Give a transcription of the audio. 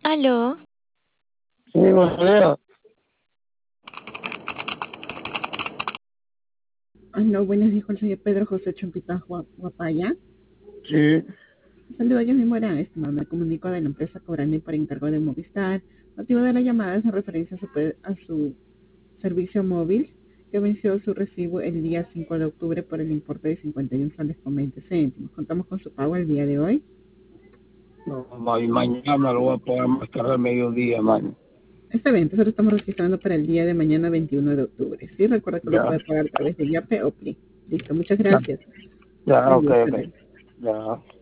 Aló, Sí, Gonzalo. Hola, buenos días, soy Pedro José Chompita Guapaya. Sí, Saludos, yo mismo era estimado. Me comunico de la empresa Cobrani por encargo de Movistar. Motivo de la llamada es en referencia a su servicio móvil que venció su recibo el día 5 de octubre por el importe de 51 soles con 20 céntimos. Contamos con su pago el día de hoy. no, mañana me lo voy a pagar más tarde al mediodía, man. Este evento nosotros estamos registrando para el día de mañana 21 de octubre. Sí, recuerda que lo Ya, puede pagar a través de YAPE o PLI. Listo, muchas ya, gracias. ya, Buen ok, día, hasta ok. luego. Ya.